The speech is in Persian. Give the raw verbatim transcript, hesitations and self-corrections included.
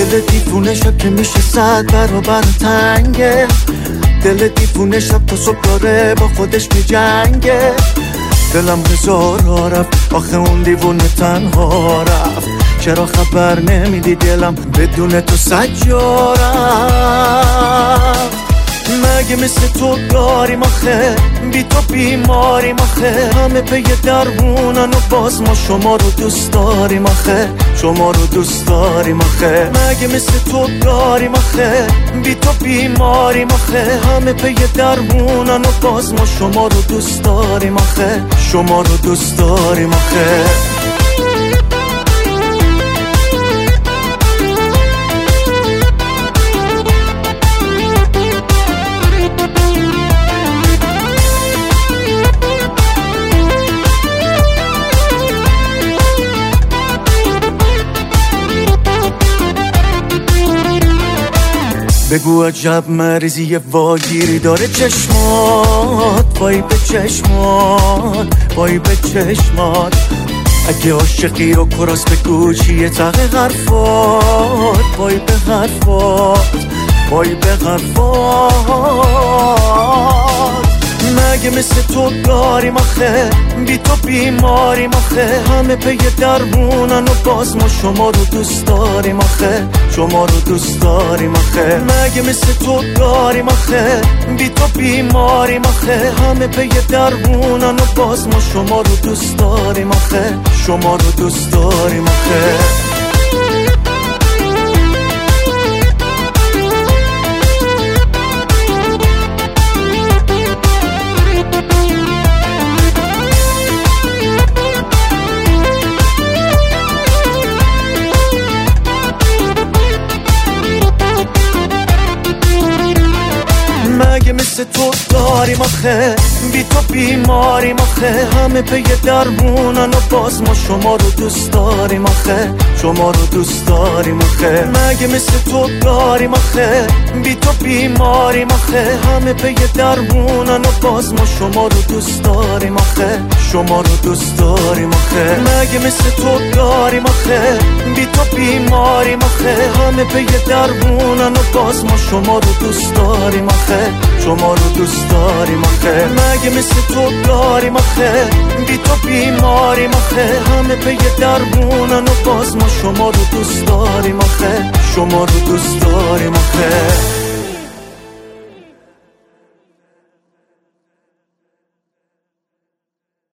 دل دیوونه شب که میشه صد برابر تنگه، دل دیوونه شب تا صبح داره با خودش میجنگه. دلم هزارا رفت آخه اون دیوونه تنها رفت، چرا خبر نمیدی دلم بدون تو سجا رفت. مگه مثل تو داریم آخه، بی تو بیماریم آخه، همه پی درمونن و باز ما شما رو دوست داریم آخه، شما رو دوست داریم آخه. مگه مثل تو داریم آخه، بی تو بیماریم آخه، همه پی درمونن و باز ما شما رو دوست داریم آخه، شما رو دوست داریم آخه. بگو عجب مریضی واگیری داره چشمات، وای به چشمات، وای به چشمات. اگه عاشقی رو کراس بگو چیه تق حرفات، وای به حرفات، وای به حرفات. مگه مثل تو داریم آخه، بی تو بیماریم آخه، همه پی درمونن و باز ما شما رو دوست داریم آخه، شما رو دوست داریم آخه. مگه مثل تو داریم آخه، بی تو بیماریم آخه، همه پی درمونن و باز ما شما رو دوست داریم آخه، شما رو دوست داریم آخه. مگه مثل تو داریم آخه، بی تو بیماریم آخه، همه پی درمونن و باز ما شما رو دوست داریم آخه، شما رو دوست داریم آخه. مگه مثل تو داریم آخه، بی تو بیماریم آخه، همه پی درمونن و باز ما شما رو دوست داریم آخه، شما رو دوست داریم آخه. مگه مثل تو داریم آخه، بی تو بیماریم آخه، همه پی درمونن و باز ما شما رو دوست داریم آخه، شما رو دوست داریم آخه. مگه مثل تو داریم آخه، بی تو بیماریم آخه، همه پی درمونن و باز ما شما رو دوست داریم آخه، شما رو دوست داریم آخه.